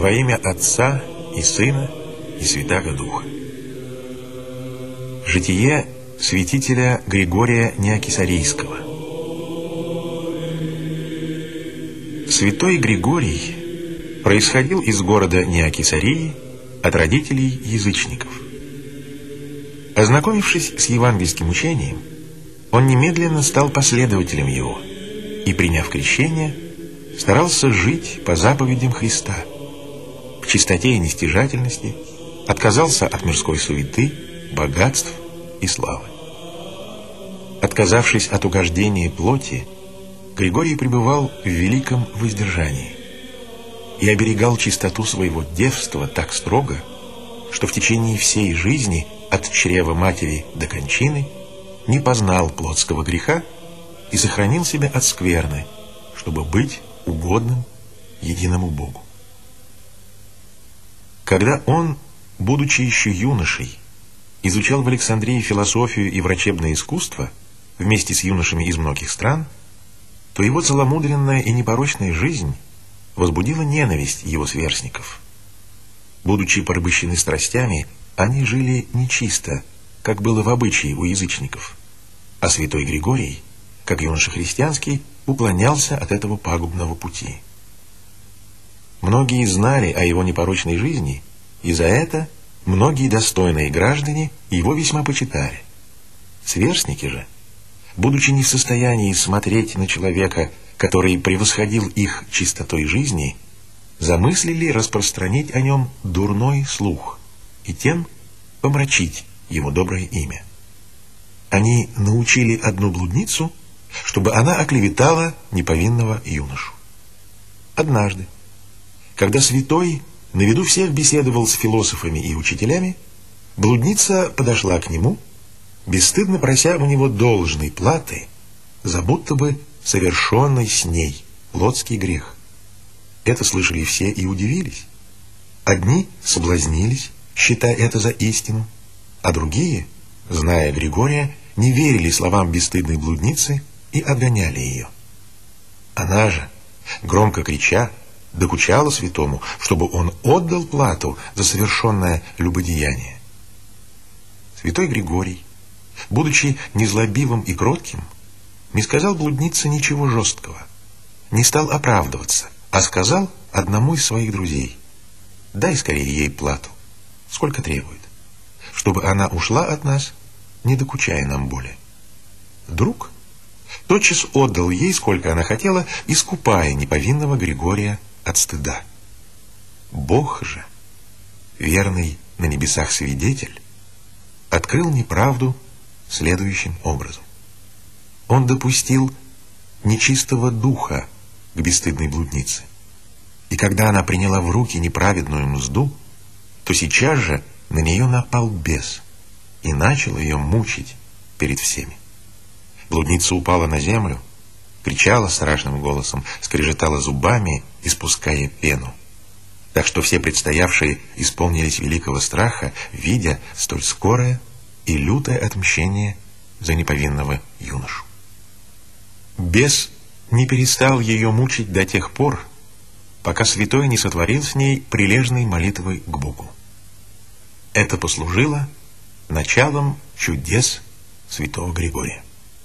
Во имя Отца и Сына и Святаго Духа. Житие святителя Григория Неокисарийского. Святой Григорий происходил из города Неокисарии от родителей язычников. Ознакомившись с евангельским учением, он немедленно стал последователем его и, приняв крещение, старался жить по заповедям Христа, в чистоте и нестяжательности, отказался от мирской суеты, богатств и славы. Отказавшись от угождения плоти, Григорий пребывал в великом воздержании и оберегал чистоту своего девства так строго, что в течение всей жизни, от чрева матери до кончины, не познал плотского греха и сохранил себя от скверны, чтобы быть угодным единому Богу. Когда он, будучи еще юношей, изучал в Александрии философию и врачебное искусство вместе с юношами из многих стран, то его целомудренная и непорочная жизнь возбудила ненависть его сверстников. Будучи порабощены страстями, они жили нечисто, как было в обычае у язычников, а святой Григорий, как юноша христианский, уклонялся от этого пагубного пути. Многие знали о его непорочной жизни, и за это многие достойные граждане его весьма почитали. Сверстники же, будучи не в состоянии смотреть на человека, который превосходил их чистотой жизни, замыслили распространить о нем дурной слух и тем помрачить его доброе имя. Они научили одну блудницу, чтобы она оклеветала неповинного юношу. Однажды, когда святой на виду всех беседовал с философами и учителями, блудница подошла к нему, бесстыдно прося у него должной платы за будто бы совершенный с ней плотский грех. Это слышали все и удивились. Одни соблазнились, считая это за истину, а другие, зная Григория, не верили словам бесстыдной блудницы и отгоняли ее. Она же, громко крича, докучала святому, чтобы он отдал плату за совершенное любодеяние. Святой Григорий, будучи незлобивым и кротким, не сказал блуднице ничего жесткого, не стал оправдываться, а сказал одному из своих друзей: «Дай скорее ей плату, сколько требует, чтобы она ушла от нас, не докучая нам более». Друг тотчас отдал ей, сколько она хотела, искупая неповинного Григория от стыда. Бог же, верный на небесах свидетель, открыл неправду следующим образом. Он допустил нечистого духа к бесстыдной блуднице, и когда она приняла в руки неправедную мзду, то сейчас же на нее напал бес и начал ее мучить перед всеми. Блудница упала на землю, кричала страшным голосом, скрежетала зубами, испуская пену. Так что все предстоявшие исполнились великого страха, видя столь скорое и лютое отмщение за неповинного юношу. Бес не перестал ее мучить до тех пор, пока святой не сотворил с ней прилежной молитвы к Богу. Это послужило началом чудес святого Григория.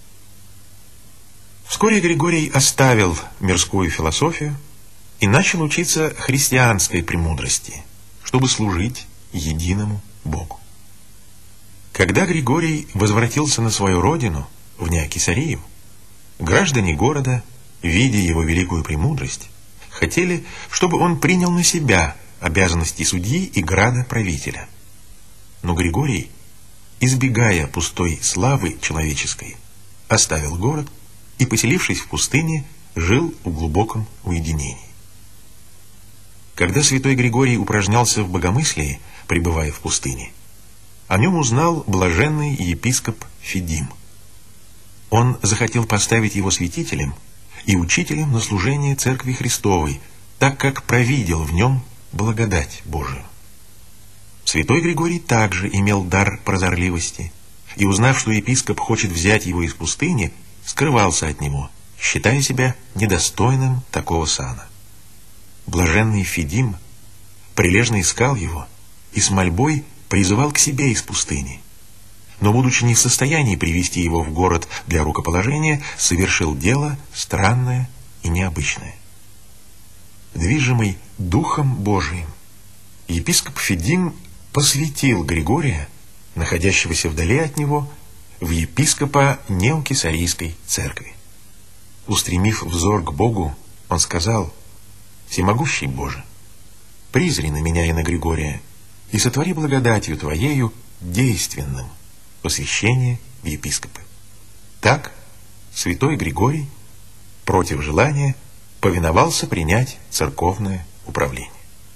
Вскоре Григорий оставил мирскую философию и начал учиться христианской премудрости, чтобы служить единому Богу. Когда Григорий возвратился на свою родину, в Неокисарию, граждане города, видя его великую премудрость, хотели, чтобы он принял на себя обязанности судьи и градоправителя. Но Григорий, избегая пустой славы человеческой, оставил город и, поселившись в пустыне, жил в глубоком уединении. Когда святой Григорий упражнялся в богомыслии, пребывая в пустыне, о нем узнал блаженный епископ Фидим. Он захотел поставить его святителем и учителем на служение Церкви Христовой, так как провидел в нем благодать Божию. Святой Григорий также имел дар прозорливости, и, узнав, что епископ хочет взять его из пустыни, скрывался от него, считая себя недостойным такого сана. Блаженный Фидим прилежно искал его и с мольбой призывал к себе из пустыни. Но, будучи не в состоянии привести его в город для рукоположения, совершил дело странное и необычное. Движимый Духом Божиим, епископ Федим посвятил Григория, находящегося вдали от него, в епископа Неокесарийской церкви. Устремив взор к Богу, он сказал: «Всемогущий Боже, призри на меня и на Григория, и сотвори благодатью Твоею действенным посвящение в епископы». Так святой Григорий против желания повиновался принять церковное управление.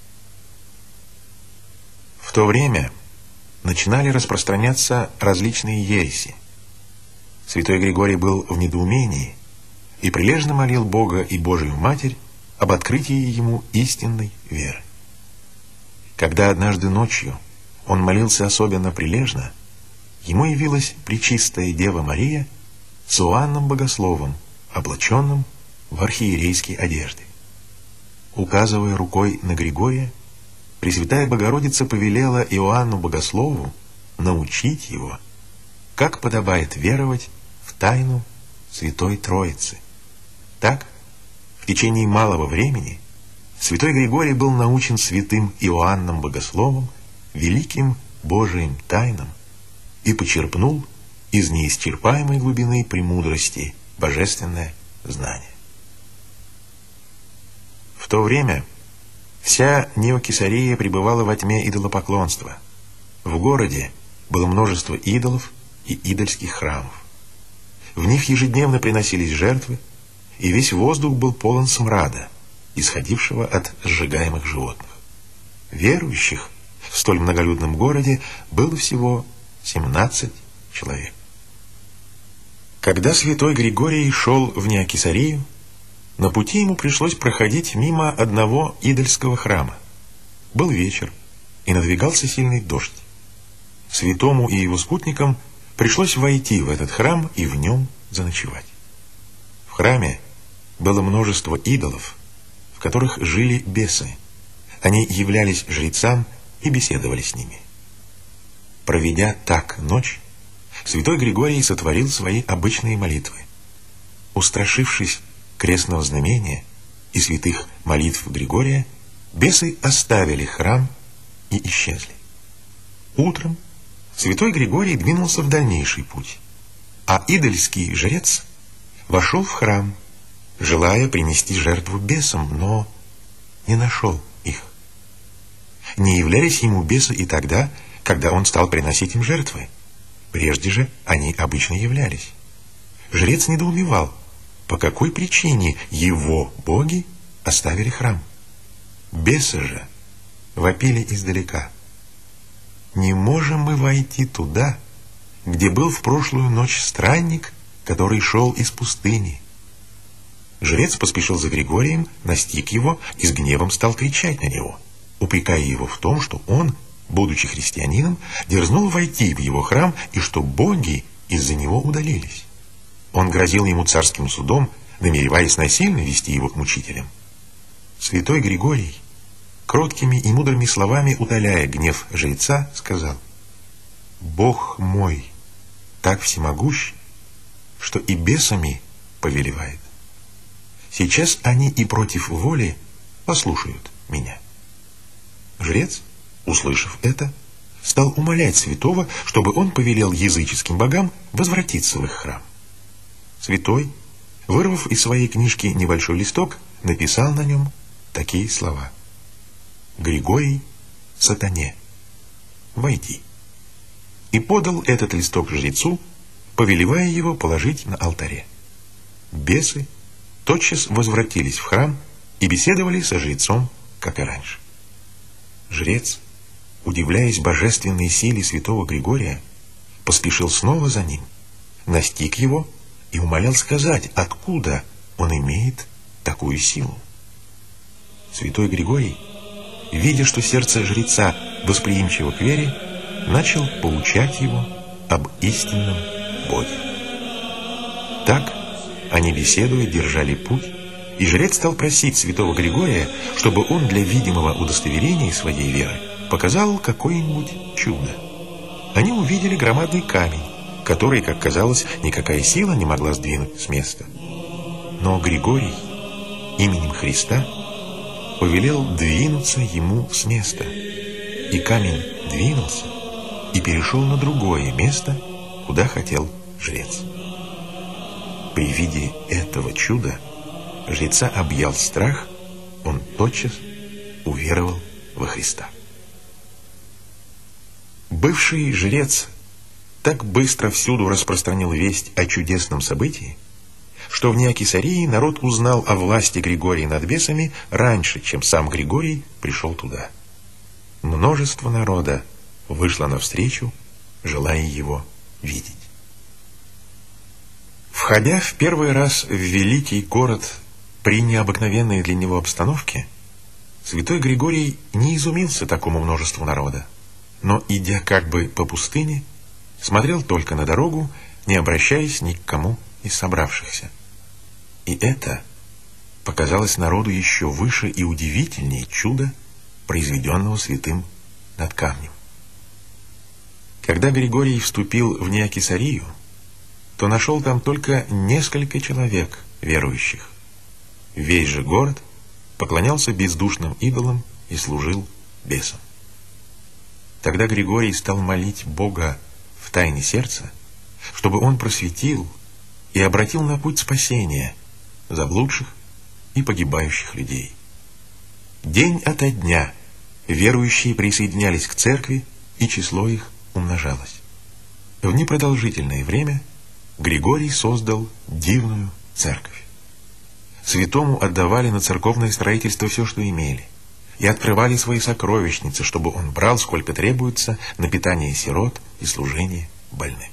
В то время начинали распространяться различные ереси. Святой Григорий был в недоумении и прилежно молил Бога и Божию Матерь об открытии ему истинной веры. Когда однажды ночью он молился особенно прилежно, ему явилась Пречистая Дева Мария с Иоанном Богословом, облаченным в архиерейские одежды. Указывая рукой на Григория, Пресвятая Богородица повелела Иоанну Богослову научить его, как подобает веровать в тайну Святой Троицы. Так, в течение малого времени святой Григорий был научен святым Иоанном Богословом великим Божиим тайнам и почерпнул из неисчерпаемой глубины премудрости божественное знание. В то время вся Неокесария пребывала во тьме идолопоклонства. В городе было множество идолов и идольских храмов. В них ежедневно приносились жертвы, и весь воздух был полон смрада, исходившего от сжигаемых животных. Верующих в столь многолюдном городе было всего 17 человек. Когда святой Григорий шел в Неокесарию, на пути ему пришлось проходить мимо одного идольского храма. Был вечер, и надвигался сильный дождь. Святому и его спутникам пришлось войти в этот храм и в нем заночевать. В храме было множество идолов, в которых жили бесы. Они являлись жрецам и беседовали с ними. Проведя так ночь, святой Григорий сотворил свои обычные молитвы. Устрашившись крестного знамения и святых молитв Григория, бесы оставили храм и исчезли. Утром святой Григорий двинулся в дальнейший путь, а идольский жрец вошел в храм, желая принести жертву бесам, но не нашел их. Не являлись ему бесы и тогда, когда он стал приносить им жертвы. Прежде же они обычно являлись. Жрец недоумевал, по какой причине его боги оставили храм. Бесы же вопили издалека: «Не можем мы войти туда, где был в прошлую ночь странник, который шел из пустыни». Жрец поспешил за Григорием, настиг его и с гневом стал кричать на него, упрекая его в том, что он, будучи христианином, дерзнул войти в его храм и что боги из-за него удалились. Он грозил ему царским судом, намереваясь насильно вести его к мучителям. Святой Григорий, кроткими и мудрыми словами утоляя гнев жреца, сказал: «Бог мой так всемогущ, что и бесами повелевает. Сейчас они и против воли послушают меня». Жрец, услышав это, стал умолять святого, чтобы он повелел языческим богам возвратиться в их храм. Святой, вырвав из своей книжки небольшой листок, написал на нем такие слова: «Григорий сатане, войди», и подал этот листок жрецу, повелевая его положить на алтаре. Бесы тотчас возвратились в храм и беседовали со жрецом, как и раньше. Жрец, удивляясь божественной силе святого Григория, поспешил снова за ним, настиг его и умолял сказать, откуда он имеет такую силу. Святой Григорий, видя, что сердце жреца восприимчиво к вере, начал поучать его об истинном Боге. Так они, беседуя, держали путь И жрец стал просить святого Григория, чтобы он для видимого удостоверения своей веры показал какое-нибудь чудо. Они увидели громадный камень, который, как казалось, никакая сила не могла сдвинуть с места. Но Григорий именем Христа повелел двинуться ему с места. И камень двинулся и перешел на другое место, куда хотел жрец. При виде этого чуда жреца объял страх, он тотчас уверовал во Христа. Бывший жрец так быстро всюду распространил весть о чудесном событии, что в Неокесарии народ узнал о власти Григория над бесами раньше, чем сам Григорий пришел туда. Множество народа вышло навстречу, желая его видеть. Входя в первый раз в великий город при необыкновенной для него обстановке, святой Григорий не изумился такому множеству народа, но, идя как бы по пустыне, смотрел только на дорогу, не обращаясь ни к кому из собравшихся. И это показалось народу еще выше и удивительнее чуда, произведенного святым над камнем. Когда Григорий вступил в Неокесарию, то нашел там только несколько человек верующих. Весь же город поклонялся бездушным идолам и служил бесам. Тогда Григорий стал молить Бога в тайне сердца, чтобы он просветил и обратил на путь спасения заблудших и погибающих людей. День ото дня верующие присоединялись к церкви, и число их умножалось. В непродолжительное время Григорий создал дивную церковь. Святому отдавали на церковное строительство все, что имели, и открывали свои сокровищницы, чтобы он брал, сколько требуется, на питание сирот и служение больным.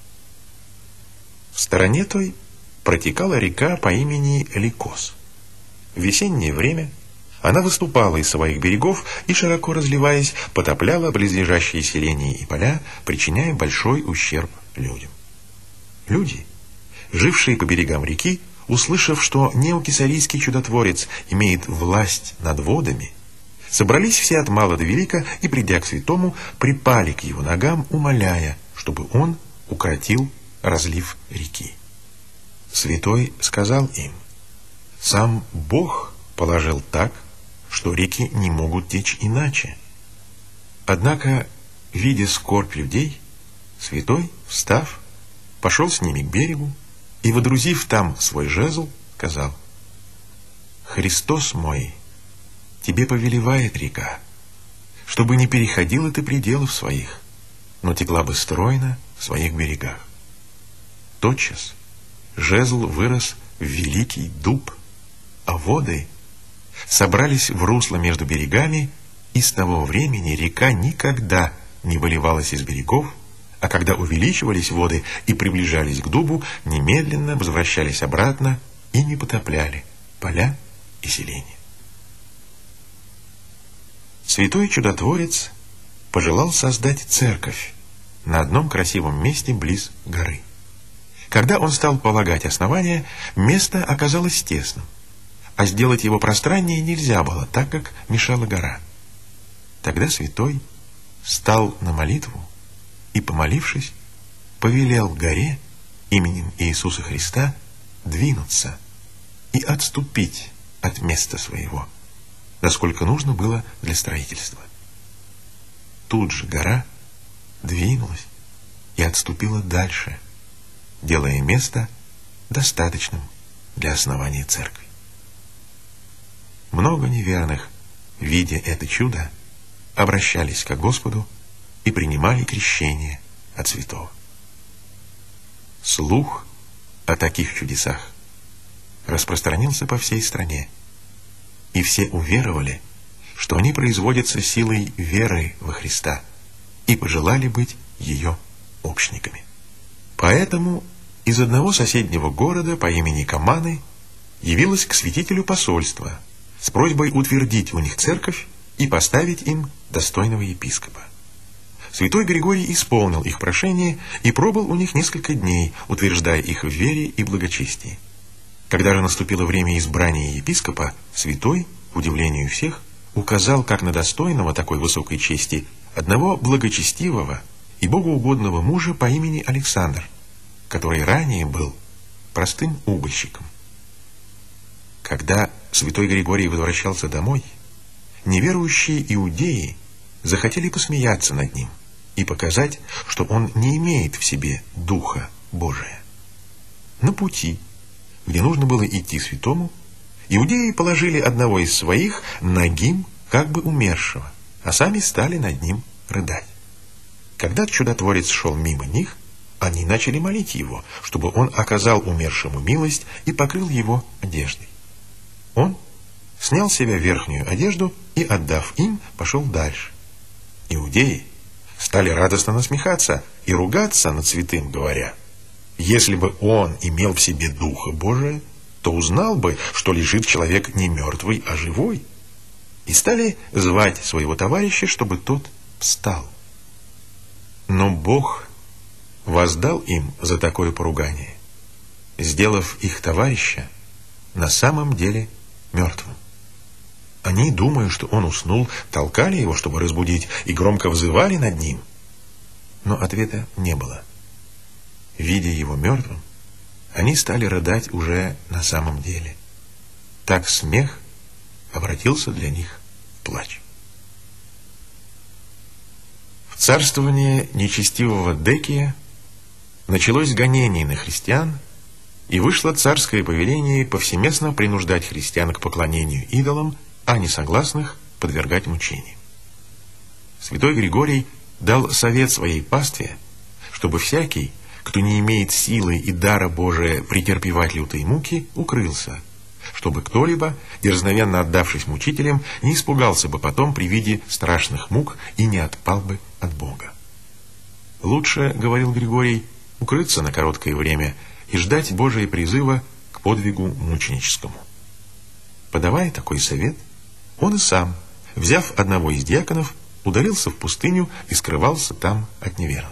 В стороне той протекала река по имени Ликос. В весеннее время она выступала из своих берегов и, широко разливаясь, потопляла близлежащие селения и поля, причиняя большой ущерб людям. Люди, жившие по берегам реки, услышав, что неокесарийский чудотворец имеет власть над водами, собрались все от мала до велика и, придя к святому, припали к его ногам, умоляя, чтобы он укротил разлив реки. Святой сказал им: «Сам Бог положил так, что реки не могут течь иначе». Однако, видя скорбь людей, святой, встав, пошел с ними к берегу и, водрузив там свой жезл, сказал: «Христос мой, тебе повелевает река, чтобы не переходила ты пределов своих, но текла бы стройно в своих берегах». Тотчас жезл вырос в великий дуб, а воды собрались в русло между берегами, и с того времени река никогда не выливалась из берегов, а когда увеличивались воды и приближались к дубу, немедленно возвращались обратно и не потопляли поля и селения. Святой чудотворец пожелал создать церковь на одном красивом месте близ горы. Когда он стал полагать основания, место оказалось тесным, а сделать его пространнее нельзя было, так как мешала гора. Тогда святой стал на молитву и, помолившись, повелел горе именем Иисуса Христа двинуться и отступить от места своего, насколько нужно было для строительства. Тут же гора двинулась и отступила дальше, делая место достаточным для основания церкви. Много неверных, видя это чудо, обращались к Господу и принимали крещение от святого. Слух о таких чудесах распространился по всей стране, и все уверовали, что они производятся силой веры во Христа, и пожелали быть ее общниками. Поэтому из одного соседнего города по имени Каманы явилось к святителю посольство с просьбой утвердить у них церковь и поставить им достойного епископа. Святой Григорий исполнил их прошение и пробыл у них несколько дней, утверждая их в вере и благочестии. Когда же наступило время избрания епископа, святой, к удивлению всех, указал как на достойного такой высокой чести одного благочестивого и богоугодного мужа по имени Александр, который ранее был простым угольщиком. Когда святой Григорий возвращался домой, неверующие иудеи захотели посмеяться над ним и показать, что он не имеет в себе Духа Божия. На пути, где нужно было идти святому, иудеи положили одного из своих нагим, как бы умершего, а сами стали над ним рыдать. Когда чудотворец шел мимо них, они начали молить его, чтобы он оказал умершему милость и покрыл его одеждой. Он снял с себя верхнюю одежду и, отдав им, пошел дальше. Иудеи стали радостно насмехаться и ругаться над святым, говоря: если бы он имел в себе Духа Божия, то узнал бы, что лежит человек не мертвый, а живой. И стали звать своего товарища, чтобы тот встал. Но Бог воздал им за такое поругание, сделав их товарища на самом деле мертвым. Они, думая, что он уснул, толкали его, чтобы разбудить, и громко взывали над ним. Но ответа не было. Видя его мертвым, они стали рыдать уже на самом деле. Так смех обратился для них в плач. В царствование нечестивого Декия началось гонение на христиан, и вышло царское повеление повсеместно принуждать христиан к поклонению идолам, а несогласных подвергать мучениям. Святой Григорий дал совет своей пастве, чтобы всякий, кто не имеет силы и дара Божия претерпевать лютые муки, укрылся, чтобы кто-либо, дерзновенно отдавшись мучителям, не испугался бы потом при виде страшных мук и не отпал бы от Бога. Лучше, говорил Григорий, укрыться на короткое время и ждать Божия призыва к подвигу мученическому. Подавая такой совет, он и сам, взяв одного из диаконов, удалился в пустыню и скрывался там от неверных.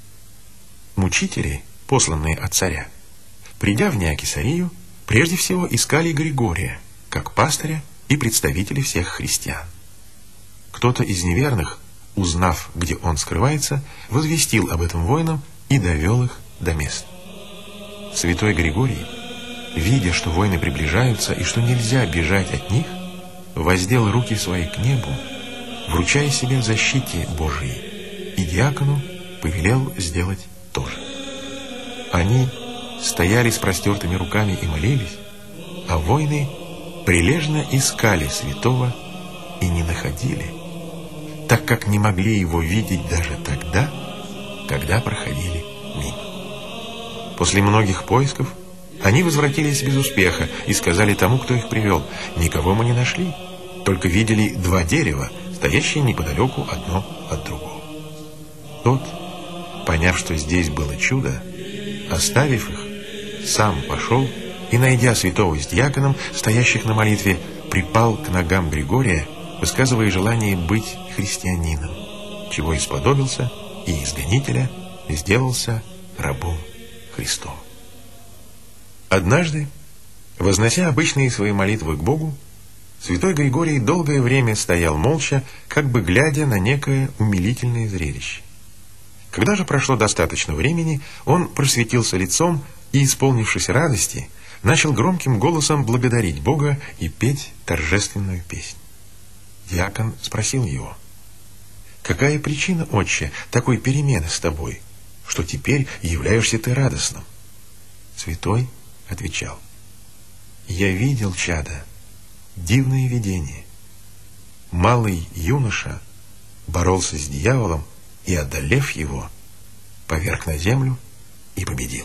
Мучители, посланные от царя, придя в Неокесарию, прежде всего искали Григория, как пастыря и представителя всех христиан. Кто-то из неверных, узнав, где он скрывается, возвестил об этом воинам и довел их до места. Святой Григорий, видя, что воины приближаются и что нельзя бежать от них, воздел руки свои к небу, вручая себя защите Божией, и диакону повелел сделать то же. Они стояли с простертыми руками и молились, а воины прилежно искали святого и не находили, так как не могли его видеть даже тогда, когда проходили мимо. После многих поисков они возвратились без успеха и сказали тому, кто их привел: никого мы не нашли, только видели два дерева, стоящие неподалеку одно от другого. Тот, поняв, что здесь было чудо, оставив их, сам пошел и, найдя святого с диаконом, стоящих на молитве, припал к ногам Григория, высказывая желание быть христианином, чего исподобился, и из гонителя сделался рабом Христовым. Однажды, вознося обычные свои молитвы к Богу, святой Григорий долгое время стоял молча, как бы глядя на некое умилительное зрелище. Когда же прошло достаточно времени, он просветился лицом и, исполнившись радости, начал громким голосом благодарить Бога и петь торжественную песнь. Диакон спросил его: «Какая причина, отче, такой перемены с тобой, что теперь являешься ты радостным?» Святой отвечал: «Я видел, чадо, дивное видение. Малый юноша боролся с дьяволом и, одолев его, поверг на землю и победил».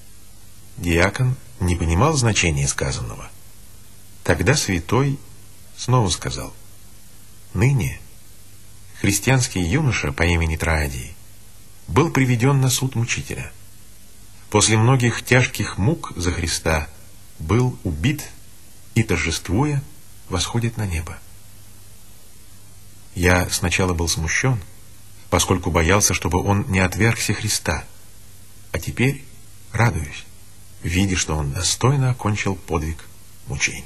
Диакон не понимал значения сказанного. Тогда святой снова сказал: «Ныне христианский юноша по имени Троадий был приведен на суд мучителя. После многих тяжких мук за Христа был убит и, торжествуя, восходит на небо. Я сначала был смущен, поскольку боялся, чтобы он не отвергся Христа, а теперь радуюсь, видя, что он достойно окончил подвиг мучения.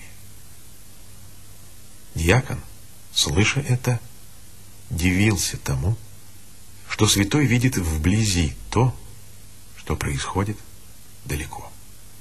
Дьякон, слыша это, дивился тому, что святой видит вблизи то, что происходит далеко.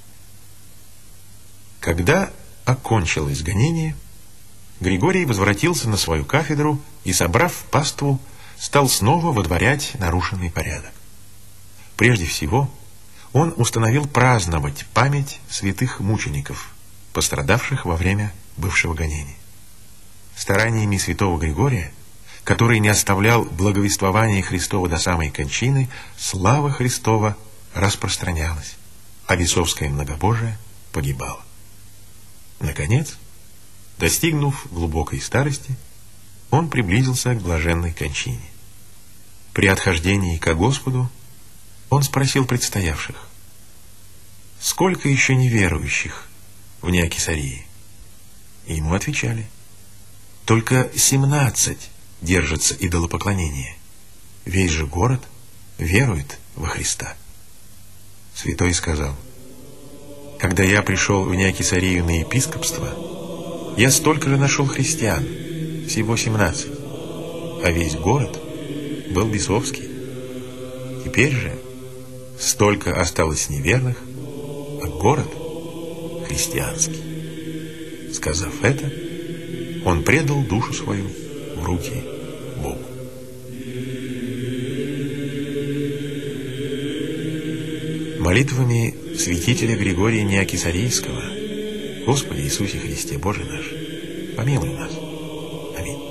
Когда окончилось гонение, Григорий возвратился на свою кафедру и, собрав паству, стал снова водворять нарушенный порядок. Прежде всего, он установил праздновать память святых мучеников, пострадавших во время бывшего гонения. Стараниями святого Григория, который не оставлял благовествования Христова до самой кончины, слава Христова распространялась, а бесовское многобожие погибало. Наконец, достигнув глубокой старости, он приблизился к блаженной кончине. При отхождении ко Господу он спросил предстоявших: «Сколько еще неверующих в Неокесарии?» И ему отвечали: «Только 17 держатся идолопоклонения. Весь же город верует во Христа». Святой сказал: «Когда я пришел в Неокесарию на епископство, я столько же нашел христиан, всего 17, а весь город был бесовский. Теперь же столько осталось неверных, а город христианский». Сказав это, он предал душу свою в руки Богу. Молитвами святителя Григория Неокесарийского: Господи Иисусе Христе, Боже наш, помилуй нас. Аминь.